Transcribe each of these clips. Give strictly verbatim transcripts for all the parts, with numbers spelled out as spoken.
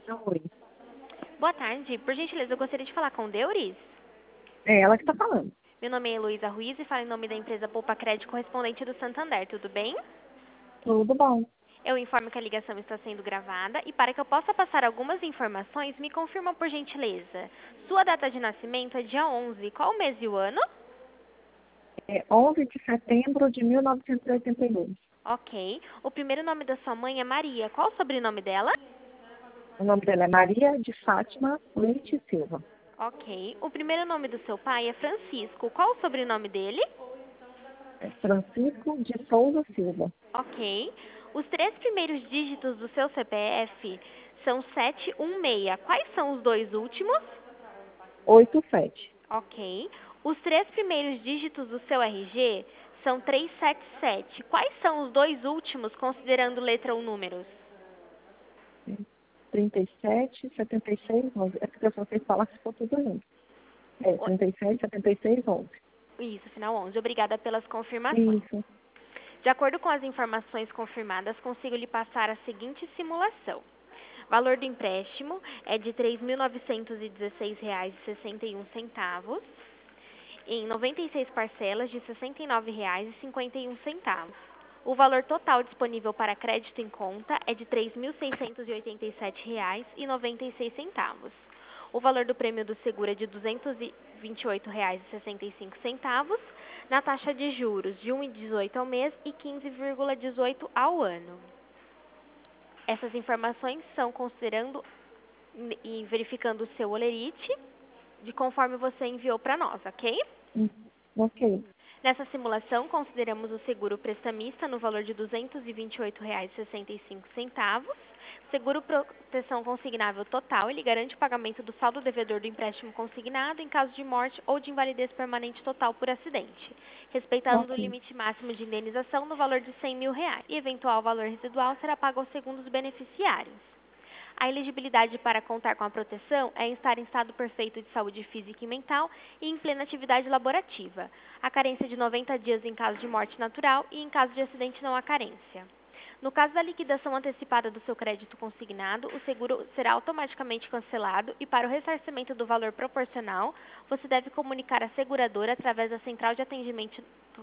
Oi. Boa tarde. Por gentileza, eu gostaria de falar com o Deuris. É ela que está falando. Meu nome é Heloísa Ruiz e falo em nome da empresa Poupa Crédito correspondente do Santander. Tudo bem? Tudo bom. Eu informo que a ligação está sendo gravada e para que eu possa passar algumas informações, me confirma por gentileza. Sua data de nascimento é dia onze. Qual o mês e o ano? É onze de setembro de mil novecentos e oitenta e dois. Ok. O primeiro nome da sua mãe é Maria. Qual o sobrenome dela? O nome dela é Maria de Fátima Leite Silva. Ok. O primeiro nome do seu pai é Francisco. Qual o sobrenome dele? É Francisco de Souza Silva. Ok. Os três primeiros dígitos do seu C P F são sete um seis. Quais são os dois últimos? oito sete. Ok. Os três primeiros dígitos do seu R G são trezentos e setenta e sete. Quais são os dois últimos, considerando letra ou números? trinta e sete, setenta e seis, onze. É porque eu só sei falar se for tudo junto. É O- trinta e sete, setenta e seis, onze. Isso, final onze. Obrigada pelas confirmações. Isso. De acordo com as informações confirmadas, consigo lhe passar a seguinte simulação. Valor do empréstimo é de três mil novecentos e dezesseis reais e sessenta e um centavos, em noventa e seis parcelas de sessenta e nove reais e cinquenta e um centavos. O valor total disponível para crédito em conta é de três mil seiscentos e oitenta e sete reais e noventa e seis centavos. O valor do prêmio do seguro é de duzentos e vinte e oito reais e sessenta e cinco centavos, na taxa de juros de um vírgula dezoito ao mês e quinze vírgula dezoito ao ano. Essas informações são considerando e verificando o seu olerite, de conforme você enviou para nós, ok? Hum, Ok. Nessa simulação, consideramos o seguro prestamista no valor de duzentos e vinte e oito reais e sessenta e cinco centavos. Seguro proteção consignável total, ele garante o pagamento do saldo devedor do empréstimo consignado em caso de morte ou de invalidez permanente total por acidente, respeitando o Ok. limite máximo de indenização no valor de cem mil reais, e eventual valor residual será pago aos segundos beneficiários. A elegibilidade para contar com a proteção é estar em estado perfeito de saúde física e mental e em plena atividade laborativa. A carência de noventa dias em caso de morte natural e em caso de acidente não há carência. No caso da liquidação antecipada do seu crédito consignado, o seguro será automaticamente cancelado e para o ressarcimento do valor proporcional, você deve comunicar à seguradora através da central de atendimento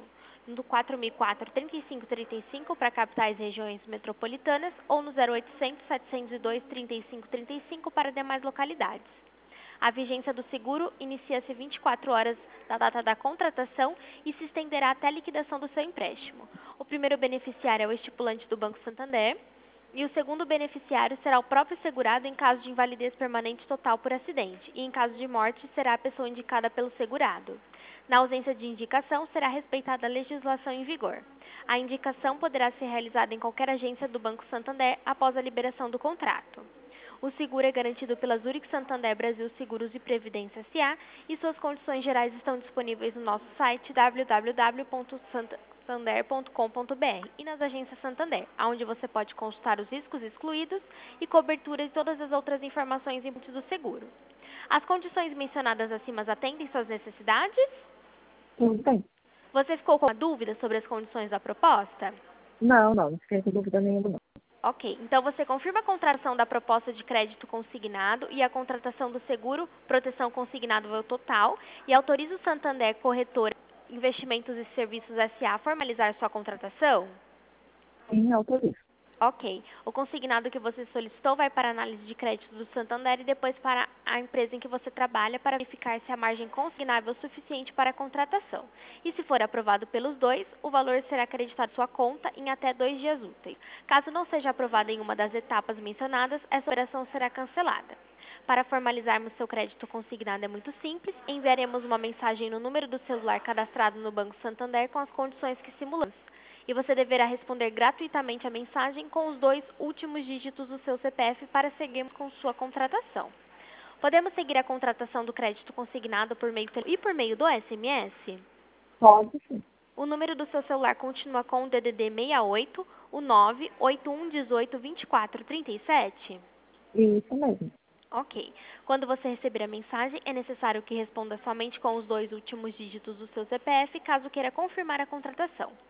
do quatro mil e quatro, trinta e cinco trinta e cinco para capitais e regiões metropolitanas ou no zero oitocentos, setecentos e dois, trinta e cinco trinta e cinco para demais localidades. A vigência do seguro inicia-se vinte e quatro horas da data da contratação e se estenderá até a liquidação do seu empréstimo. O primeiro beneficiário é o estipulante do Banco Santander e o segundo beneficiário será o próprio segurado em caso de invalidez permanente total por acidente e em caso de morte será a pessoa indicada pelo segurado. Na ausência de indicação, será respeitada a legislação em vigor. A indicação poderá ser realizada em qualquer agência do Banco Santander após a liberação do contrato. O seguro é garantido pela Zurich Santander Brasil Seguros e Previdência S A e suas condições gerais estão disponíveis no nosso site w w w ponto santander ponto com ponto b r e nas agências Santander, onde você pode consultar os riscos excluídos e cobertura e todas as outras informações importantes do seguro. As condições mencionadas acima atendem suas necessidades? Tudo bem. Você ficou com uma dúvida sobre as condições da proposta? Não, não. Não fiquei com dúvida nenhuma, não. Ok, então você confirma a contratação da proposta de crédito consignado e a contratação do seguro proteção consignável total e autoriza o Santander Corretora Investimentos e Serviços S A a formalizar sua contratação? Sim, autorizo. Ok. O consignado que você solicitou vai para a análise de crédito do Santander e depois para a empresa em que você trabalha para verificar se a margem consignável é suficiente para a contratação. E se for aprovado pelos dois, o valor será acreditado à sua conta em até dois dias úteis. Caso não seja aprovado em uma das etapas mencionadas, essa operação será cancelada. Para formalizarmos seu crédito consignado é muito simples, enviaremos uma mensagem no número do celular cadastrado no Banco Santander com as condições que simulamos. E você deverá responder gratuitamente a mensagem com os dois últimos dígitos do seu C P F para seguirmos com sua contratação. Podemos seguir a contratação do crédito consignado por meio e por meio do S M S? Pode sim. O número do seu celular continua com o D D D sessenta e oito, o nove oito um um oito, vinte e quatro, trinta e sete? Isso mesmo. Ok. Quando você receber a mensagem, é necessário que responda somente com os dois últimos dígitos do seu C P F, caso queira confirmar a contratação.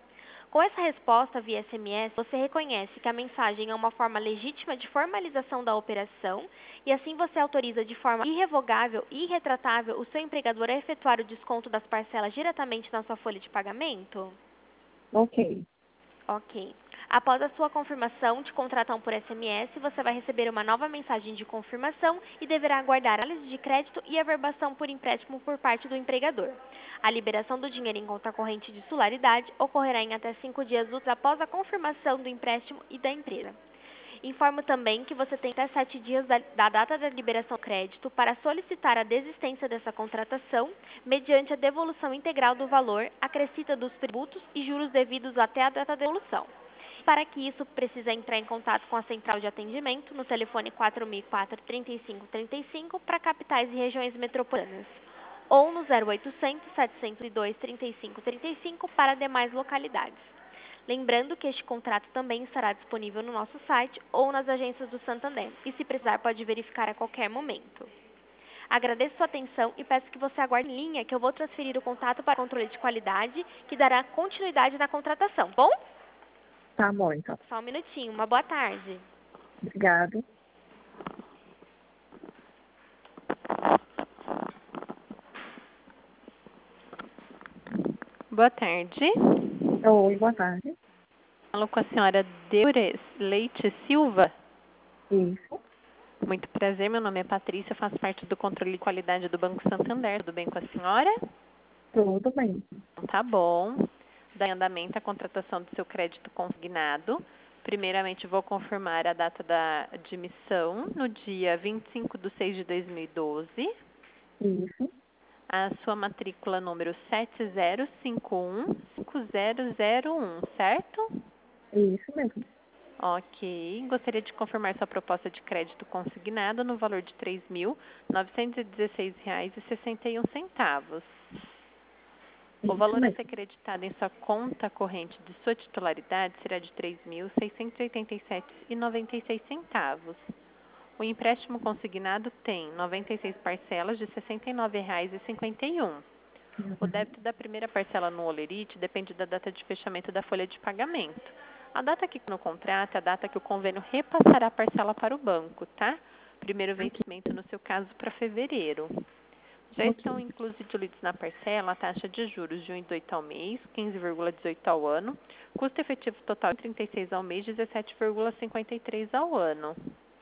Com essa resposta via S M S, você reconhece que a mensagem é uma forma legítima de formalização da operação e assim você autoriza de forma irrevogável e irretratável o seu empregador a efetuar o desconto das parcelas diretamente na sua folha de pagamento? Ok. Ok. Após a sua confirmação de contratação por S M S, você vai receber uma nova mensagem de confirmação e deverá aguardar a análise de crédito e averbação por empréstimo por parte do empregador. A liberação do dinheiro em conta corrente de titularidade ocorrerá em até cinco dias úteis após a confirmação do empréstimo e da empresa. Informo também que você tem até sete dias da, da data da liberação do crédito para solicitar a desistência dessa contratação, mediante a devolução integral do valor, acrescida dos tributos e juros devidos até a data da devolução. Para que isso, precisa entrar em contato com a central de atendimento no telefone quatro mil e quatro, trinta e cinco trinta e cinco para capitais e regiões metropolitanas, ou no zero oitocentos, setecentos e dois, trinta e cinco trinta e cinco para demais localidades. Lembrando que este contrato também estará disponível no nosso site ou nas agências do Santander, e se precisar pode verificar a qualquer momento. Agradeço sua atenção e peço que você aguarde em linha que eu vou transferir o contato para o controle de qualidade, que dará continuidade na contratação, bom? Tá bom, então. Só um minutinho, uma boa tarde. Obrigada. Boa tarde. Oi, boa tarde. Falo com a senhora Deures Leite Silva. Isso. Muito prazer, meu nome é Patrícia, faço parte do controle de qualidade do Banco Santander. Tudo bem com a senhora? Tudo bem. Tá bom. Dá em andamento a contratação do seu crédito consignado. Primeiramente, vou confirmar a data da admissão no dia vinte e cinco de seis de dois mil e doze. Isso. A sua matrícula número sete zero cinco um cinco zero zero um, certo? Isso mesmo. Ok. Gostaria de confirmar sua proposta de crédito consignado no valor de três mil novecentos e dezesseis reais e sessenta e um centavos. O Isso valor a mesmo. ser creditado em sua conta corrente de sua titularidade será de três mil seiscentos e oitenta e sete reais e noventa e seis centavos. O empréstimo consignado tem noventa e seis parcelas de sessenta e nove reais e cinquenta e um. O débito da primeira parcela no Olerite depende da data de fechamento da folha de pagamento. A data que no contrato é a data que o convênio repassará a parcela para o banco, tá? Primeiro vencimento, no seu caso, para fevereiro. Já Ok. estão inclusos e diluídos na parcela a taxa de juros de um vírgula oito ao mês, quinze vírgula dezoito ao ano, custo efetivo total de trinta e seis ao mês, dezessete vírgula cinquenta e três ao ano.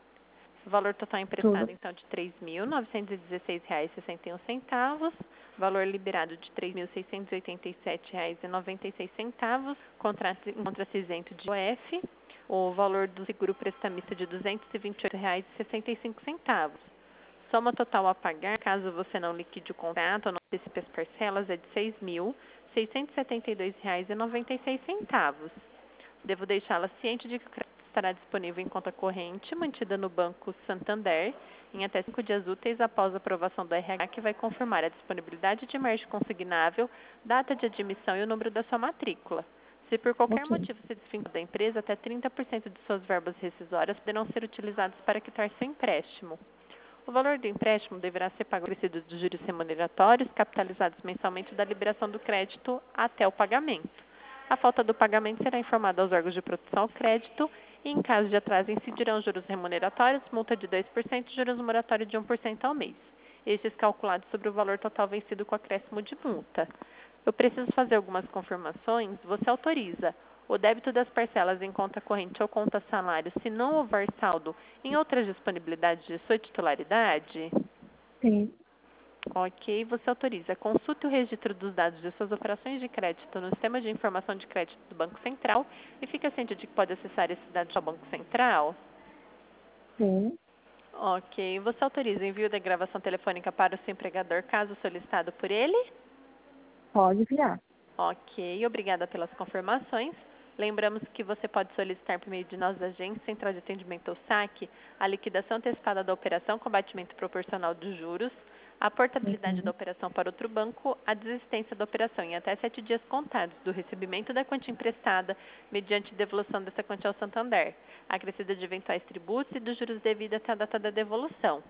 O valor total emprestado, Tudo. então, de três mil novecentos e dezesseis reais e sessenta e um centavos, valor liberado de três mil seiscentos e oitenta e sete reais e noventa e seis centavos, contrato encontra-se isento de I O F, o valor do seguro prestamista de duzentos e vinte e oito reais e sessenta e cinco centavos. Soma total a pagar, caso você não liquide o contrato ou não antecipe as parcelas, é de seis mil seiscentos e setenta e dois reais e noventa e seis centavos. Devo deixá-la ciente de que o crédito estará disponível em conta corrente, mantida no Banco Santander, em até cinco dias úteis após a aprovação do R H, que vai confirmar a disponibilidade de margem consignável, data de admissão e o número da sua matrícula. Se por qualquer Ok. motivo se desvincular da empresa, até trinta por cento de suas verbas rescisórias poderão ser utilizadas para quitar seu empréstimo. O valor do empréstimo deverá ser pago acrescido dos juros remuneratórios, capitalizados mensalmente da liberação do crédito até o pagamento. A falta do pagamento será informada aos órgãos de proteção ao crédito e, em caso de atraso, incidirão juros remuneratórios, multa de dois por cento e juros moratórios de um por cento ao mês. Estes calculados sobre o valor total vencido com acréscimo de multa. Eu preciso fazer algumas confirmações. Você autoriza o débito das parcelas em conta corrente ou conta salário se não houver saldo em outras disponibilidades de sua titularidade? Sim. Ok, você autoriza. Consulte o registro dos dados de suas operações de crédito no sistema de informação de crédito do Banco Central e fica ciente de que pode acessar esses dados ao Banco Central? Sim. Ok, você autoriza o envio da gravação telefônica para o seu empregador, caso solicitado por ele? Pode virar. Ok, obrigada pelas confirmações. Lembramos que você pode solicitar por meio de nossa agência, Central de Atendimento ou saque, a liquidação antecipada da operação com batimento proporcional dos juros, a portabilidade da Uhum. operação para outro banco, a desistência da operação em até sete dias contados do recebimento da quantia emprestada, mediante devolução dessa quantia ao Santander, acrescida de eventuais tributos e dos juros devidos até a data da devolução.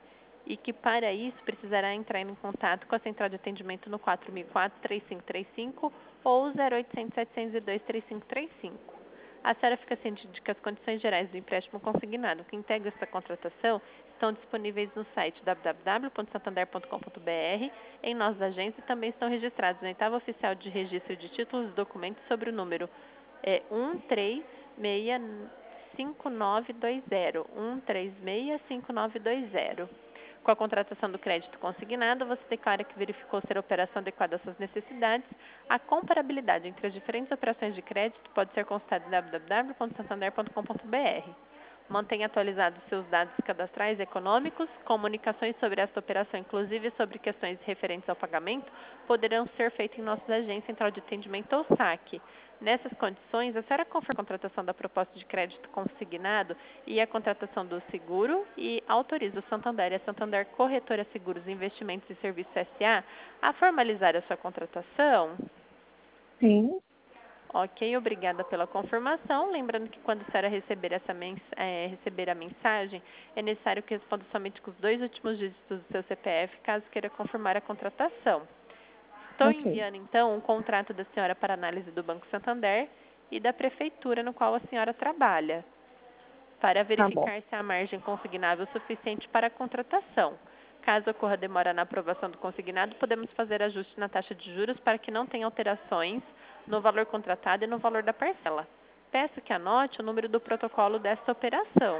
e que para isso precisará entrar em contato com a central de atendimento no quatro mil e quatro, três cinco três cinco ou zero oitocentos, setecentos e dois, três cinco três cinco. A senhora fica ciente de que as condições gerais do empréstimo consignado que integra esta contratação estão disponíveis no site w w w ponto santander ponto com ponto b r, em nossas agências, e também estão registrados na oitava oficial de registro de títulos e documentos sobre o número é, um três seis cinco nove dois zero, um três seis cinco nove dois zero. Com a contratação do crédito consignado, você declara que verificou ser a operação adequada às suas necessidades. A comparabilidade entre as diferentes operações de crédito pode ser consultada em w w w ponto santander ponto com ponto b r. Mantenha atualizados seus dados cadastrais e econômicos. Comunicações sobre esta operação, inclusive sobre questões referentes ao pagamento, poderão ser feitas em nossas agências, central de atendimento ou saque. Nessas condições, a senhora confirma a contratação da proposta de crédito consignado e a contratação do seguro e autoriza o Santander e a Santander Corretora Seguros, Investimentos e Serviços S A a formalizar a sua contratação? Sim. Ok, obrigada pela confirmação. Lembrando que quando a senhora receber, essa mens é, receber a mensagem, é necessário que responda somente com os dois últimos dígitos do seu C P F, caso queira confirmar a contratação. Estou Ok. enviando, então, um contrato da senhora para análise do Banco Santander e da prefeitura no qual a senhora trabalha, para verificar se há margem consignável suficiente para a contratação. Caso ocorra demora na aprovação do consignado, podemos fazer ajuste na taxa de juros para que não tenha alterações no valor contratado e no valor da parcela. Peço que anote o número do protocolo desta operação.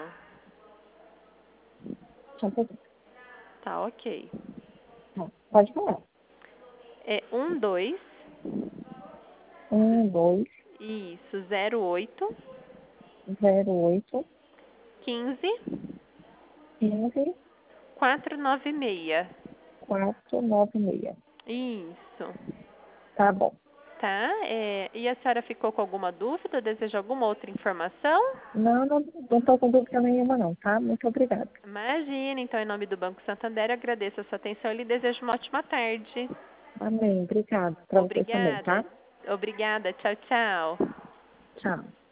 Só um pouquinho. Tá, ok. Tá, pode falar. É um dois, Um, dois, isso, zero oito, zero, oito, quinze, quinze, quatrocentos e noventa e seis. quatrocentos e noventa e seis. Isso. Tá bom. Tá? É, e a senhora ficou com alguma dúvida? Deseja alguma outra informação? Não, não, não estou com dúvida nenhuma não, tá? Muito obrigada. Imagina, então, em nome do Banco Santander, eu agradeço a sua atenção e lhe desejo uma ótima tarde. Amém. Obrigada. Para você também, Obrigada. tá? Obrigada. Tchau, tchau. Tchau.